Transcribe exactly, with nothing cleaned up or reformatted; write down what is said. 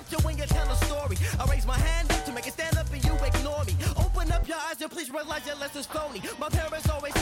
you when you tell a story. I raise my hand up to make it stand up and you ignore me. Open up your eyes and please realize your lesson's phony. My parents always